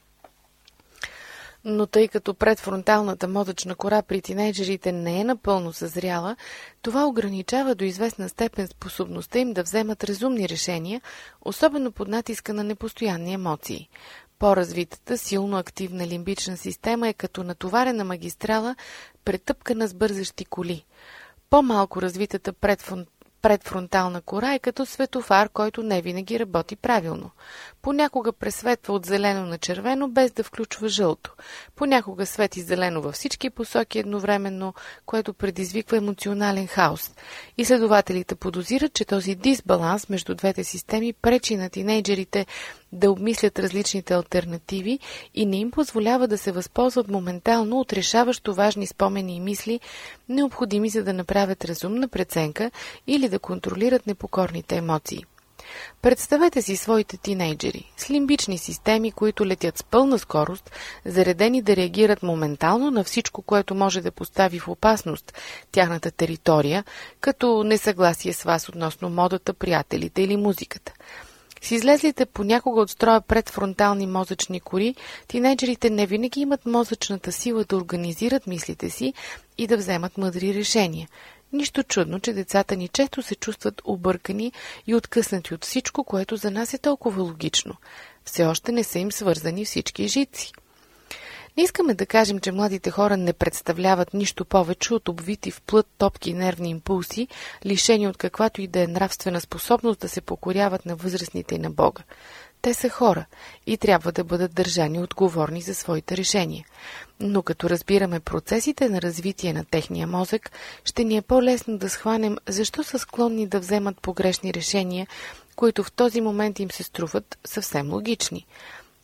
Но тъй като предфронталната мозъчна кора при тинейджерите не е напълно съзряла, това ограничава до известна степен способността им да вземат разумни решения, особено под натиска на непостоянни емоции. По-развитата, силно активна лимбична система е като натоварена магистрала, претъпкана с бързащи коли. По-малко развитата предфронтална Предфронтална кора е като светофар, който не винаги работи правилно. Понякога пресветва от зелено на червено, без да включва жълто. Понякога свети зелено във всички посоки едновременно, което предизвиква емоционален хаос. Изследователите подозират, че този дисбаланс между двете системи пречи на тинейджерите да обмислят различните алтернативи и не им позволява да се възползват моментално от решаващо важни спомени и мисли, необходими за да направят разумна преценка или да контролират непокорните емоции. Представете си своите тинейджери с лимбични системи, които летят с пълна скорост, заредени да реагират моментално на всичко, което може да постави в опасност тяхната територия, като несъгласие с вас относно модата, приятелите или музиката. С излезлите понякога от строя предфронтални мозъчни кори, тинейджерите не винаги имат мозъчната сила да организират мислите си и да вземат мъдри решения. Нищо чудно, че децата ни често се чувстват объркани и откъснати от всичко, което за нас е толкова логично. Все още не са им свързани всички жици. Не искаме да кажем, че младите хора не представляват нищо повече от обвити в плът топки нервни импулси, лишени от каквато и да е нравствена способност да се покоряват на възрастните и на Бога. Те са хора и трябва да бъдат държани отговорни за своите решения. Но като разбираме процесите на развитие на техния мозък, ще ни е по-лесно да схванем защо са склонни да вземат погрешни решения, които в този момент им се струват съвсем логични.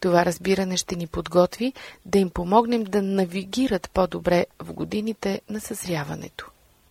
Това разбиране ще ни подготви да им помогнем да навигират по-добре в годините на съзряването.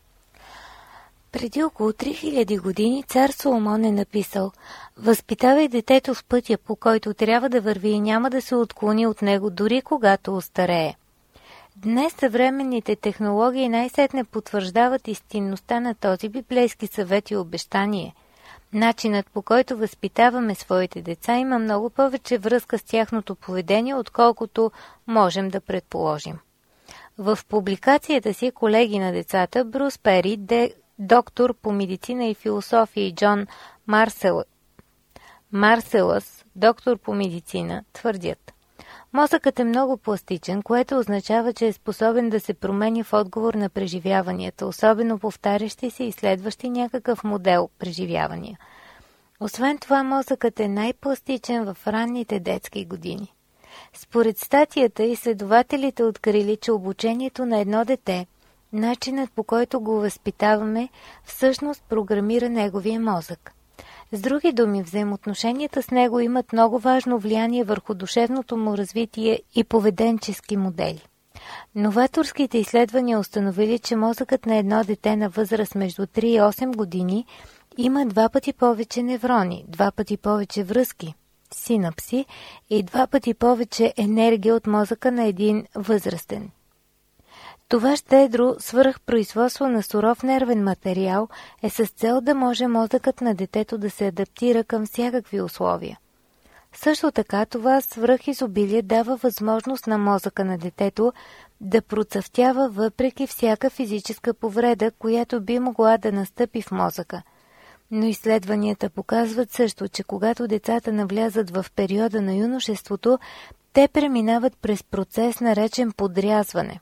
Преди около три хиляди години цар Соломон е написал: „Възпитавай детето в пътя, по който трябва да върви и няма да се отклони от него, дори когато остарее“. Днес съвременните технологии най-сетне потвърждават истинността на този библейски съвет и обещание. Начинът, по който възпитаваме своите деца, има много повече връзка с тяхното поведение, отколкото можем да предположим. В публикацията си "Колеги на децата" Брус Пери, де, доктор по медицина и философия, и Джон Марсел, Марселъс, доктор по медицина, твърдят: мозъкът е много пластичен, което означава, че е способен да се променя в отговор на преживяванията, особено повтарящи се и следващи някакъв модел преживявания. Освен това, мозъкът е най-пластичен в ранните детски години. Според статията, изследователите открили, че обучението на едно дете, начинът, по който го възпитаваме, всъщност програмира неговия мозък. С други думи, взаимоотношенията с него имат много важно влияние върху душевното му развитие и поведенчески модели. Новаторските изследвания установили, че мозъкът на едно дете на възраст между три и осем години има два пъти повече неврони, два пъти повече връзки, синапси, и два пъти повече енергия от мозъка на един възрастен. Това щедро свръхпроизводство на суров нервен материал е с цел да може мозъкът на детето да се адаптира към всякакви условия. Също така, това свръхизобилие дава възможност на мозъка на детето да процъфтява въпреки всяка физическа повреда, която би могла да настъпи в мозъка. Но изследванията показват също, че когато децата навлязат в периода на юношеството, те преминават през процес, наречен подрязване.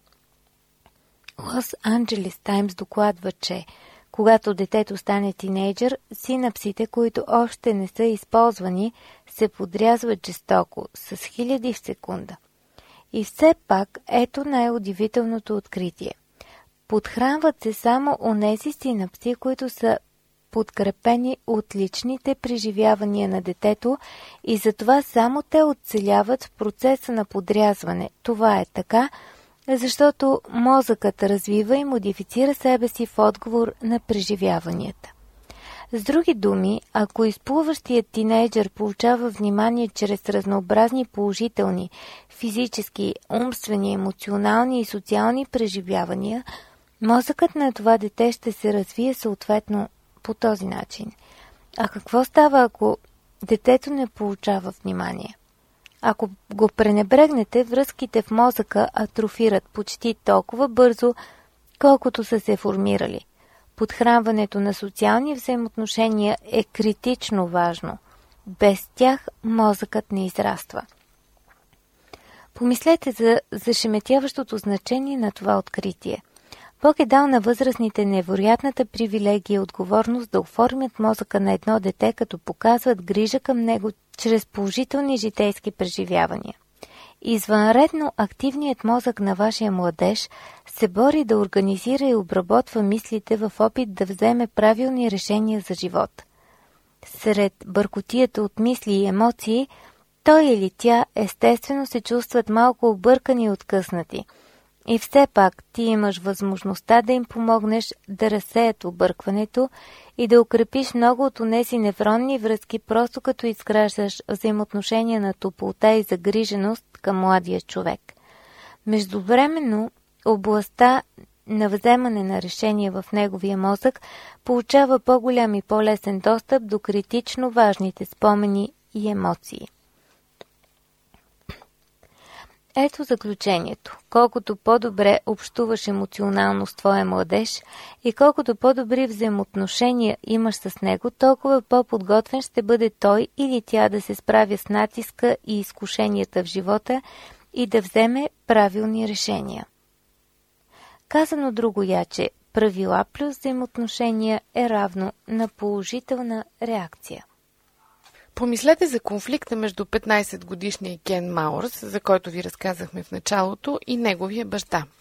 Лос Анджелес Таймс докладва, че когато детето стане тинейджър, синапсите, които още не са използвани, се подрязват жестоко, с хиляди в секунда. И все пак, ето най-удивителното откритие. Подхранват се само онези синапси, които са подкрепени от личните преживявания на детето, и затова само те оцеляват в процеса на подрязване. Това е така, защото мозъкът развива и модифицира себе си в отговор на преживяванията. С други думи, ако изплуващият тинейджър получава внимание чрез разнообразни положителни, физически, умствени, емоционални и социални преживявания, мозъкът на това дете ще се развие съответно по този начин. А какво става, ако детето не получава внимание? Ако го пренебрегнете, връзките в мозъка атрофират почти толкова бързо, колкото са се формирали. Подхранването на социални взаимоотношения е критично важно. Без тях мозъкът не израства. Помислете за зашеметяващото значение на това откритие. Бог е дал на възрастните невероятната привилегия и отговорност да оформят мозъка на едно дете, като показват грижа към него чрез положителни житейски преживявания. Извънредно активният мозък на вашия младеж се бори да организира и обработва мислите в опит да вземе правилни решения за живот. Сред бъркотията от мисли и емоции, той или тя естествено се чувстват малко объркани и откъснати. И все пак ти имаш възможността да им помогнеш да разсеят объркването и да укрепиш много от онези невронни връзки, просто като изграждаш взаимоотношения на топлота и загриженост към младия човек. Междувременно, областта на вземане на решения в неговия мозък получава по-голям и по-лесен достъп до критично важните спомени и емоции. Ето заключението. Колкото по-добре общуваш емоционално с твоя младеж и колкото по-добри взаимоотношения имаш с него, толкова по-подготвен ще бъде той или тя да се справя с натиска и изкушенията в живота и да вземе правилни решения. Казано другояче, правила плюс взаимоотношения е равно на положителна реакция. Помислете за конфликта между петнайсетгодишния Кен Мауърс, за който ви разказахме в началото, и неговия баща.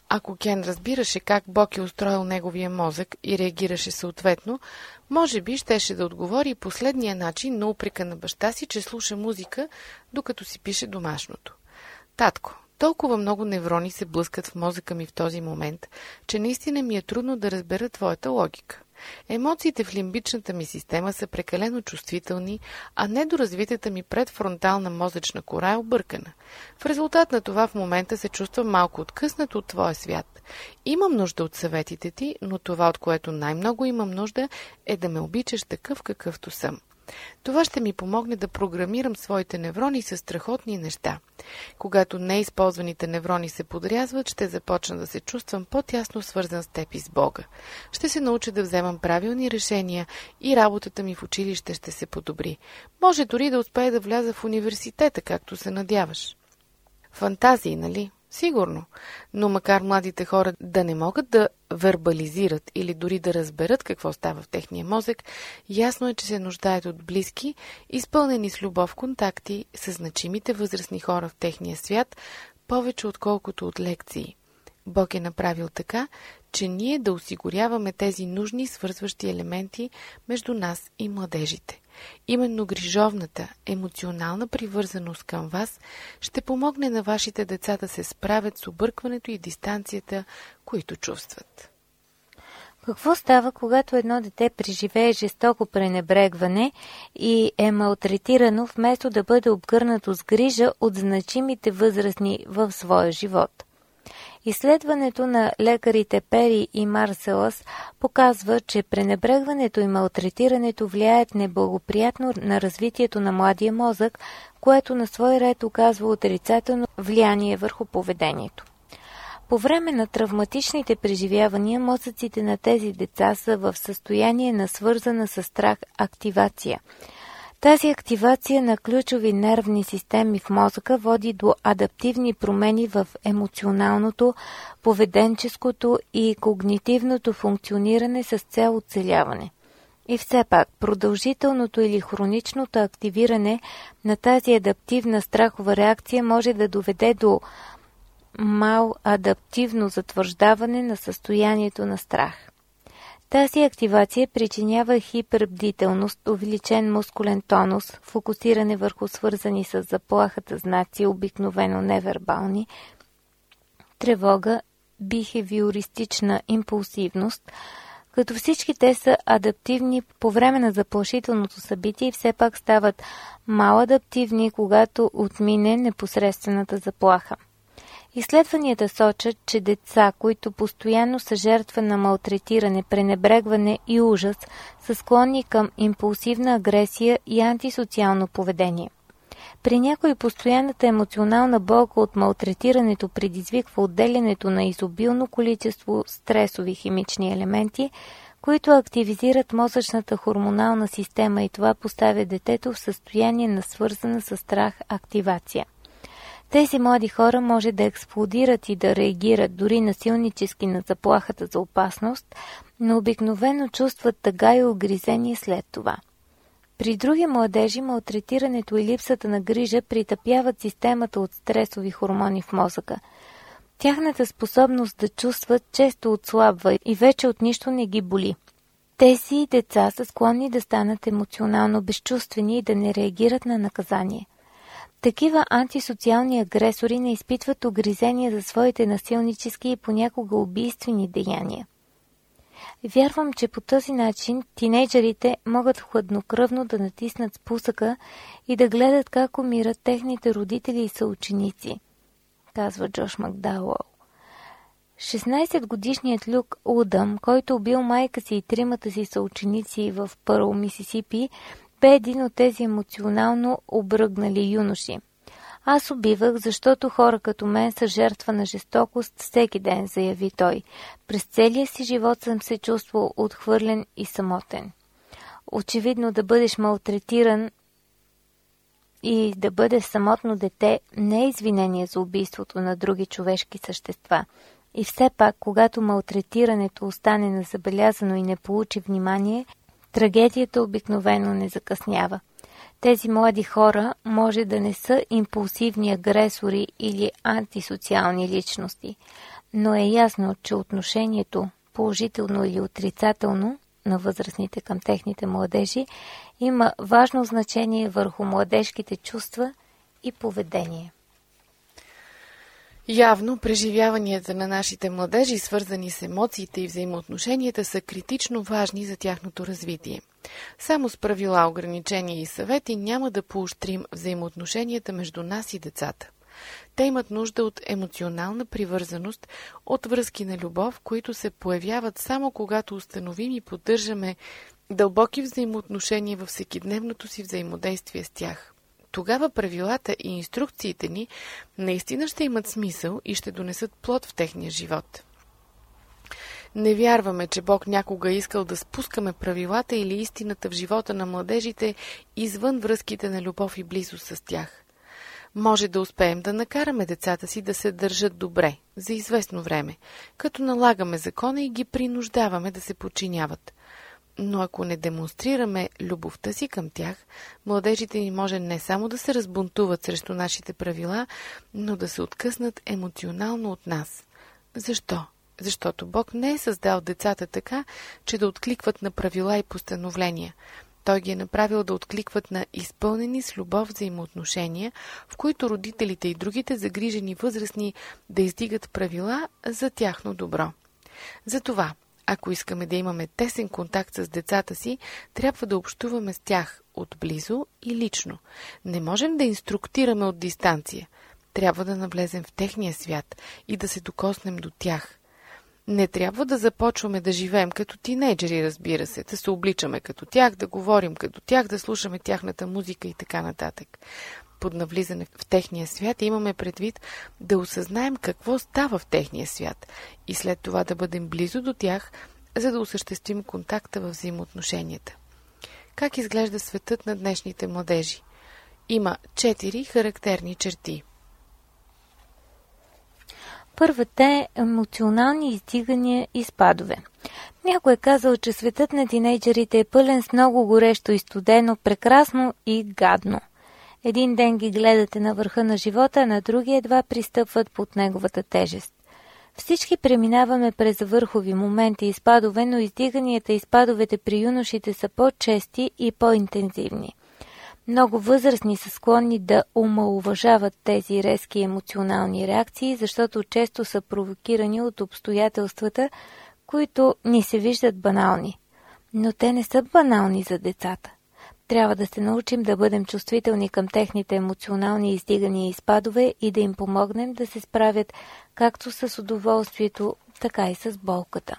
Ако Кен разбираше как Бог е устроил неговия мозък и реагираше съответно, може би щеше да отговори последния начин на упрека на баща си, че слуша музика, докато си пише домашното. Татко, толкова много неврони се блъскат в мозъка ми в този момент, че наистина ми е трудно да разбера твоята логика. Емоциите в лимбичната ми система са прекалено чувствителни, а недоразвитата ми предфронтална мозъчна кора е объркана. В резултат на това в момента се чувствам малко откъснат от твоя свят. Имам нужда от съветите ти, но това, от което най-много имам нужда, е да ме обичаш такъв какъвто съм. Това ще ми помогне да програмирам своите неврони с страхотни неща. Когато неизползваните неврони се подрязват, ще започна да се чувствам по-тясно свързан с теб и с Бога. Ще се науча да вземам правилни решения и работата ми в училище ще се подобри. Може дори да успея да вляза в университета, както се надяваш. Фантазии, нали? Сигурно. Но макар младите хора да не могат да вербализират или дори да разберат какво става в техния мозък, ясно е, че се нуждаят от близки, изпълнени с любов контакти с значимите възрастни хора в техния свят, повече отколкото от лекции. Бог е направил така, че ние да осигуряваме тези нужни свързващи елементи между нас и младежите. Именно грижовната, емоционална привързаност към вас ще помогне на вашите деца да се справят с объркването и дистанцията, които чувстват. Какво става, когато едно дете преживее жестоко пренебрегване и е малтретирано, вместо да бъде обгърнато с грижа от значимите възрастни в своя живот? Изследването на лекарите Пери и Марселас показва, че пренебрегването и малтретирането влияят неблагоприятно на развитието на младия мозък, което на свой ред оказва отрицателно влияние върху поведението. По време на травматичните преживявания мозъците на тези деца са в състояние на свързана с страх активация. Тази активация на ключови нервни системи в мозъка води до адаптивни промени в емоционалното, поведенческото и когнитивното функциониране с цел оцеляване. И все пак, продължителното или хроничното активиране на тази адаптивна страхова реакция може да доведе до маладаптивно затвърждаване на състоянието на страх. Тази активация причинява хипербдителност, увеличен мускулен тонус, фокусиране върху свързани с заплахата знаци, обикновено невербални, тревога, бихевиористична импулсивност, като всички те са адаптивни по време на заплашителното събитие и все пак стават маладаптивни, когато отмине непосредствената заплаха. Изследванията сочат, че деца, които постоянно са жертва на малтретиране, пренебрегване и ужас, са склонни към импулсивна агресия и антисоциално поведение. При някои постоянната емоционална болка от малтретирането предизвиква отделянето на изобилно количество стресови химични елементи, които активизират мозъчната хормонална система и това поставя детето в състояние на свързана с страх активация. Тези млади хора може да експлодират и да реагират дори насилнически на заплахата за опасност, но обикновено чувстват тъга и огризение след това. При други младежи малтретирането и липсата на грижа притъпяват системата от стресови хормони в мозъка. Тяхната способност да чувстват често отслабва и вече от нищо не ги боли. Тези деца са склонни да станат емоционално безчувствени и да не реагират на наказание. Такива антисоциални агресори не изпитват огризения за своите насилнически и понякога убийствени деяния. Вярвам, че по този начин тинейджерите могат хладнокръвно да натиснат спусъка и да гледат как умират техните родители и съученици, казва Джош Макдауъл. шестнайсетгодишният Люк Удъм, който убил майка си и тримата си съученици в Пърл, Мисисипи, бе един от тези емоционално обръгнали юноши. Аз убивах, защото хора като мен са жертва на жестокост всеки ден, заяви той. През целия си живот съм се чувствал отхвърлен и самотен. Очевидно да бъдеш малтретиран и да бъдеш самотно дете не е извинение за убийството на други човешки същества. И все пак, когато малтретирането остане незабелязано и не получи внимание, трагедията обикновено не закъснява. Тези млади хора може да не са импулсивни агресори или антисоциални личности, но е ясно, че отношението, положително или отрицателно, на възрастните към техните младежи, има важно значение върху младежките чувства и поведение. Явно преживяванията на нашите младежи, свързани с емоциите и взаимоотношенията, са критично важни за тяхното развитие. Само с правила, ограничения и съвети няма да поощрим взаимоотношенията между нас и децата. Те имат нужда от емоционална привързаност, от връзки на любов, които се появяват само когато установим и поддържаме дълбоки взаимоотношения във всекидневното си взаимодействие с тях. Тогава правилата и инструкциите ни наистина ще имат смисъл и ще донесат плод в техния живот. Не вярваме, че Бог някога е искал да спускаме правилата или истината в живота на младежите извън връзките на любов и близост с тях. Може да успеем да накараме децата си да се държат добре, за известно време, като налагаме закона и ги принуждаваме да се подчиняват. Но ако не демонстрираме любовта си към тях, младежите ни може не само да се разбунтуват срещу нашите правила, но да се откъснат емоционално от нас. Защо? Защото Бог не е създал децата така, че да откликват на правила и постановления. Той ги е направил да откликват на изпълнени с любов взаимоотношения, в които родителите и другите загрижени възрастни да издигат правила за тяхно добро. Затова, ако искаме да имаме тесен контакт с децата си, трябва да общуваме с тях отблизо и лично. Не можем да инструктираме от дистанция. Трябва да навлезем в техния свят и да се докоснем до тях. Не трябва да започваме да живеем като тинейджери, разбира се, да се обличаме като тях, да говорим като тях, да слушаме тяхната музика и така нататък. Под навлизане в техния свят имаме предвид да осъзнаем какво става в техния свят и след това да бъдем близо до тях, за да осъществим контакта във взаимоотношенията. Как изглежда светът на днешните младежи? Има четири характерни черти. Първата е емоционални издигания и спадове. Някой е казал, че светът на тинейджерите е пълен с много горещо и студено, прекрасно и гадно. Един ден ги гледате на върха на живота, а на другия едва пристъпват под неговата тежест. Всички преминаваме през върхови моменти и спадове, но издиганията и спадовете при юношите са по-чести и по-интензивни. Много възрастни са склонни да омаловажават тези резки емоционални реакции, защото често са провокирани от обстоятелствата, които ни се виждат банални. Но те не са банални за децата. Трябва да се научим да бъдем чувствителни към техните емоционални издигания и спадове и да им помогнем да се справят както с удоволствието, така и с болката.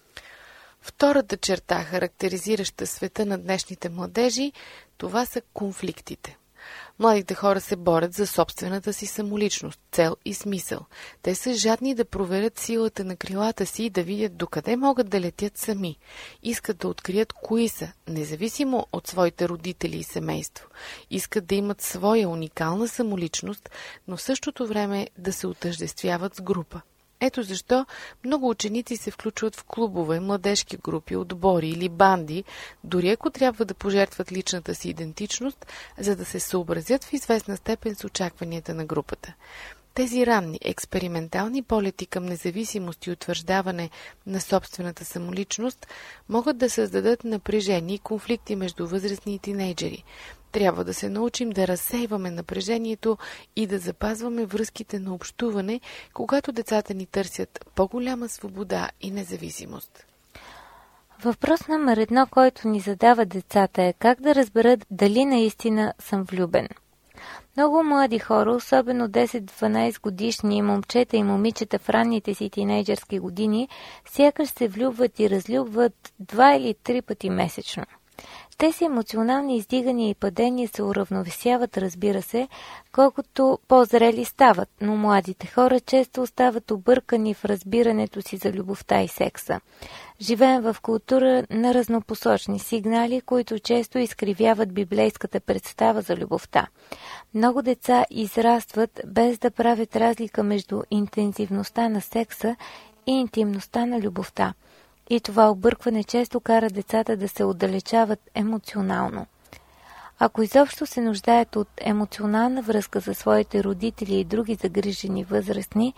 Втората черта, характеризираща света на днешните младежи, това са конфликтите. Младите хора се борят за собствената си самоличност, цел и смисъл. Те са жадни да проверят силата на крилата си и да видят докъде могат да летят сами. Искат да открият кои са, независимо от своите родители и семейство. Искат да имат своя уникална самоличност, но в същото време да се отъждествяват с група. Ето защо много ученици се включват в клубове, младежки групи, отбори или банди, дори ако трябва да пожертват личната си идентичност, за да се съобразят в известна степен с очакванията на групата. Тези ранни, експериментални полети към независимост и утвърждаване на собствената самоличност могат да създадат напрежение и конфликти между възрастни и тинейджери. Трябва да се научим да разсейваме напрежението и да запазваме връзките на общуване, когато децата ни търсят по-голяма свобода и независимост. Въпрос номер едно, който ни задават децата е как да разберат дали наистина съм влюбен. Много млади хора, особено десет-дванайсет годишни момчета и момичета в ранните си тинейджърски години, сякаш се влюбват и разлюбват два или три пъти месечно. Тези емоционални издигания и падения се уравновесяват, разбира се, колкото по-зрели стават, но младите хора често остават объркани в разбирането си за любовта и секса. Живеем в култура на разнопосочни сигнали, които често изкривяват библейската представа за любовта. Много деца израстват без да правят разлика между интензивността на секса и интимността на любовта. И това объркване често кара децата да се отдалечават емоционално. Ако изобщо се нуждаят от емоционална връзка за своите родители и други загрижени възрастни,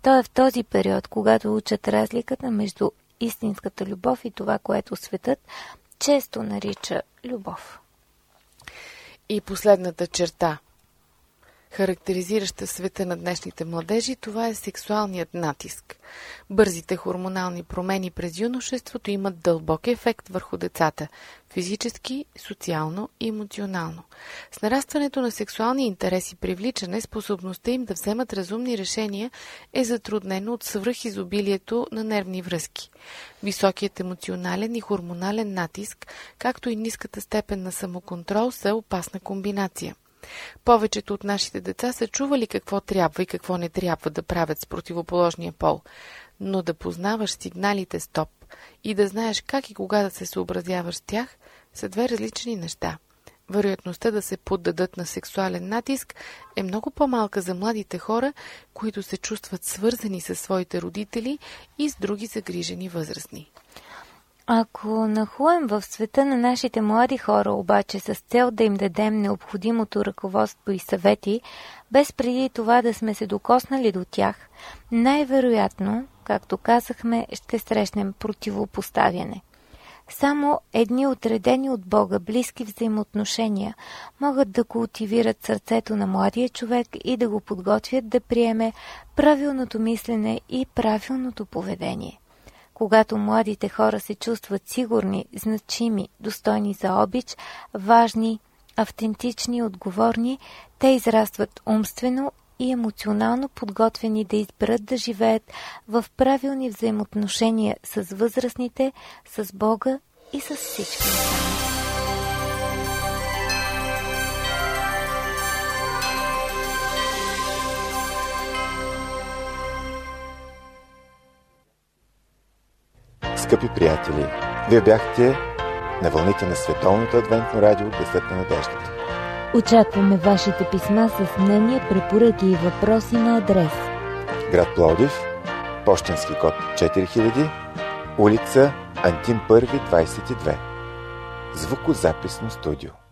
То е в този период, когато учат разликата между истинската любов и това, което светът често нарича любов. И последната черта, характеризираща света на днешните младежи, това е сексуалният натиск. Бързите хормонални промени през юношеството имат дълбок ефект върху децата – физически, социално и емоционално. С нарастването на сексуални интереси и привличане, способността им да вземат разумни решения е затруднено от свръхизобилието на нервни връзки. Високият емоционален и хормонален натиск, както и ниската степен на самоконтрол са опасна комбинация. Повечето от нашите деца са чували какво трябва и какво не трябва да правят с противоположния пол, но да познаваш сигналите стоп и да знаеш как и кога да се съобразяваш с тях са две различни неща. Вероятността да се поддадат на сексуален натиск е много по-малка за младите хора, които се чувстват свързани със своите родители и с други загрижени възрастни. Ако нахлуем в света на нашите млади хора, обаче с цел да им дадем необходимото ръководство и съвети, без преди това да сме се докоснали до тях, най-вероятно, както казахме, ще срещнем противопоставяне. Само едни отредени от Бога близки взаимоотношения могат да култивират сърцето на младия човек и да го подготвят да приеме правилното мислене и правилното поведение. Когато младите хора се чувстват сигурни, значими, достойни за обич, важни, автентични и отговорни, те израстват умствено и емоционално подготвени да изберат да живеят в правилни взаимоотношения с възрастните, с Бога и с всички останали. Скъпи приятели, вие бяхте на вълните на Световното адвентно радио Гласът на надеждата. Очакваме вашите писма с мнения, препоръки и въпроси на адрес: град Пловдив, пощенски код четири хиляди, улица Антим първи, двайсет и две. Звукозаписно студио.